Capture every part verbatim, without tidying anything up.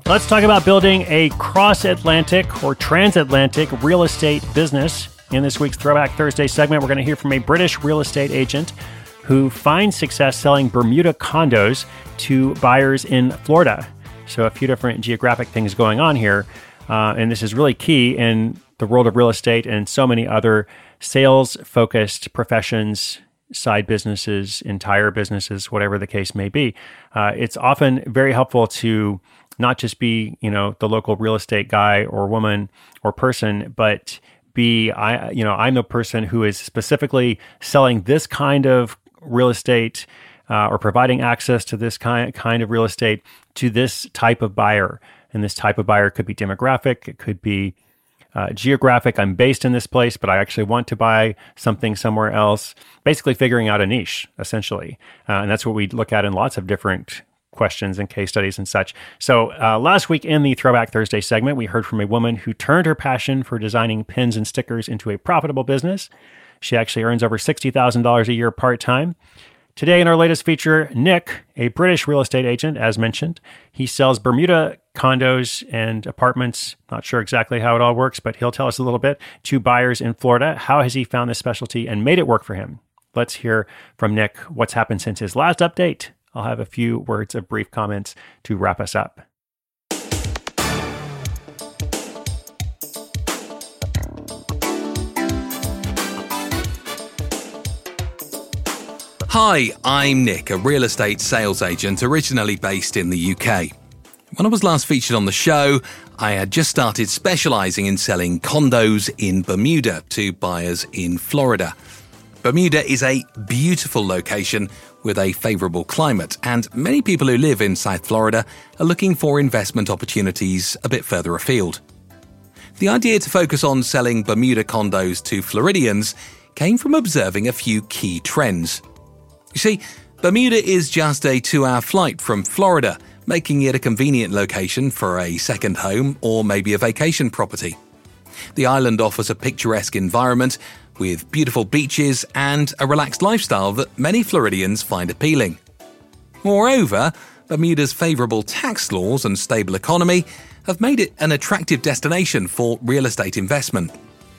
Let's talk about building a cross-Atlantic or transatlantic real estate business. In this week's Throwback Thursday segment, we're going to hear from a British real estate agent who finds success selling Bermuda condos to buyers in Florida. So a few different geographic things going on here. Uh, and this is really key in the world of real estate and so many other sales-focused professions, side businesses, entire businesses, whatever the case may be. Uh, it's often very helpful to not just be, you know, the local real estate guy or woman or person, but be, I, you know, I'm the person who is specifically selling this kind of real estate uh, or providing access to this kind kind of real estate to this type of buyer. And this type of buyer could be demographic, it could be uh, geographic. I'm based in this place, but I actually want to buy something somewhere else. Basically figuring out a niche, essentially. Uh, and that's what we look at in lots of different questions and case studies and such. So uh, last week in the Throwback Thursday segment, we heard from a woman who turned her passion for designing pins and stickers into a profitable business. She actually earns over sixty thousand dollars a year part-time. Today in our latest feature, Nick, a British real estate agent, as mentioned, he sells Bermuda condos and apartments. Not sure exactly how it all works, but he'll tell us a little bit, to buyers in Florida. How has he found this specialty and made it work for him? Let's hear from Nick what's happened since his last update. I'll have a few words of brief comments to wrap us up. Hi, I'm Nick, a real estate sales agent originally based in the U K. When I was last featured on the show, I had just started specialising in selling condos in Bermuda to buyers in Florida. Bermuda is a beautiful location with a favourable climate, and many people who live in South Florida are looking for investment opportunities a bit further afield. The idea to focus on selling Bermuda condos to Floridians came from observing a few key trends. You see, Bermuda is just a two-hour flight from Florida, making it a convenient location for a second home or maybe a vacation property. The island offers a picturesque environment with beautiful beaches and a relaxed lifestyle that many Floridians find appealing. Moreover, Bermuda's favourable tax laws and stable economy have made it an attractive destination for real estate investment.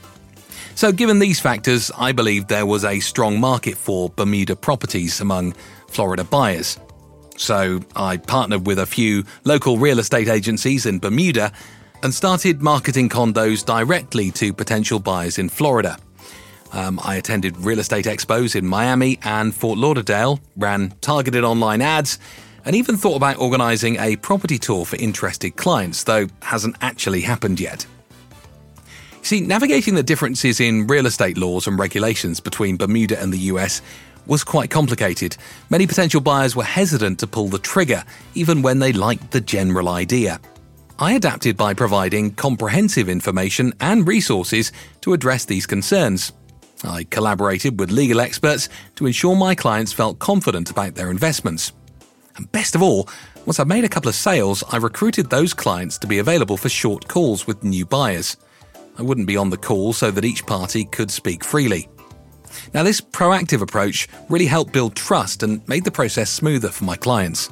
So given these factors, I believe there was a strong market for Bermuda properties among Florida buyers. So I partnered with a few local real estate agencies in Bermuda and started marketing condos directly to potential buyers in Florida. Um, I attended real estate expos in Miami and Fort Lauderdale, ran targeted online ads, and even thought about organising a property tour for interested clients, though hasn't actually happened yet. See, navigating the differences in real estate laws and regulations between Bermuda and the U S was quite complicated. Many potential buyers were hesitant to pull the trigger, even when they liked the general idea. I adapted by providing comprehensive information and resources to address these concerns. I collaborated with legal experts to ensure my clients felt confident about their investments. And best of all, once I made a couple of sales, I recruited those clients to be available for short calls with new buyers. I wouldn't be on the call so that each party could speak freely. Now, this proactive approach really helped build trust and made the process smoother for my clients.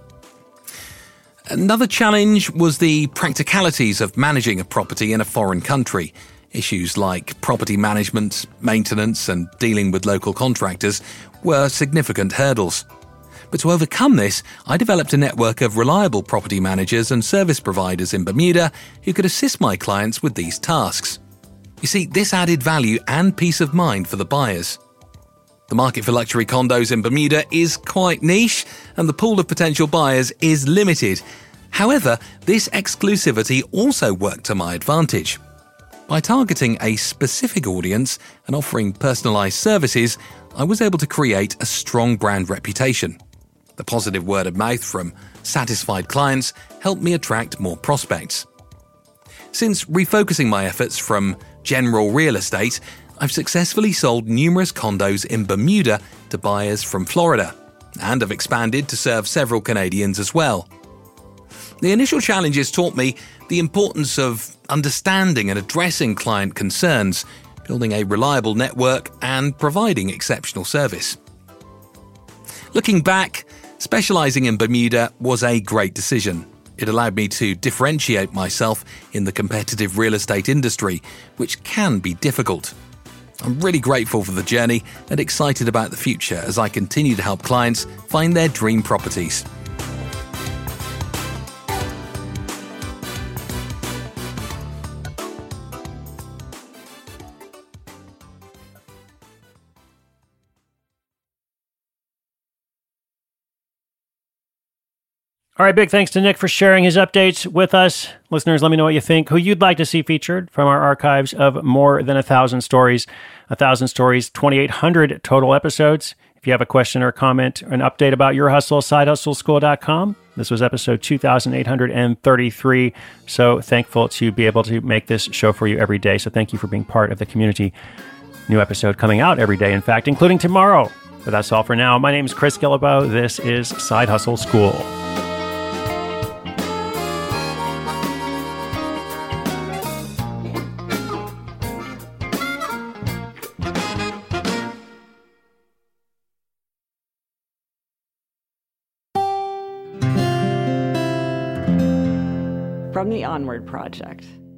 Another challenge was the practicalities of managing a property in a foreign country. Issues like property management, maintenance, and dealing with local contractors were significant hurdles. But to overcome this, I developed a network of reliable property managers and service providers in Bermuda who could assist my clients with these tasks. You see, this added value and peace of mind for the buyers. The market for luxury condos in Bermuda is quite niche, and the pool of potential buyers is limited. However, this exclusivity also worked to my advantage. By targeting a specific audience and offering personalized services, I was able to create a strong brand reputation. The positive word of mouth from satisfied clients helped me attract more prospects. Since refocusing my efforts from general real estate, I've successfully sold numerous condos in Bermuda to buyers from Florida, and have expanded to serve several Canadians as well. The initial challenges taught me the importance of understanding and addressing client concerns, building a reliable network, and providing exceptional service. Looking back, specializing in Bermuda was a great decision. It allowed me to differentiate myself in the competitive real estate industry, which can be difficult. I'm really grateful for the journey and excited about the future as I continue to help clients find their dream properties. All right, big thanks to Nick for sharing his updates with us. Listeners, let me know what you think, who you'd like to see featured from our archives of more than a thousand stories. A thousand stories, twenty-eight hundred total episodes. If you have a question or comment or an update about your hustle, side hustle school dot com. This was episode two thousand eight hundred thirty-three. So thankful to be able to make this show for you every day. So thank you for being part of the community. New episode coming out every day, in fact, including tomorrow. But that's all for now. My name is Chris Guillebeau. This is Side Hustle School. From the Onward Project.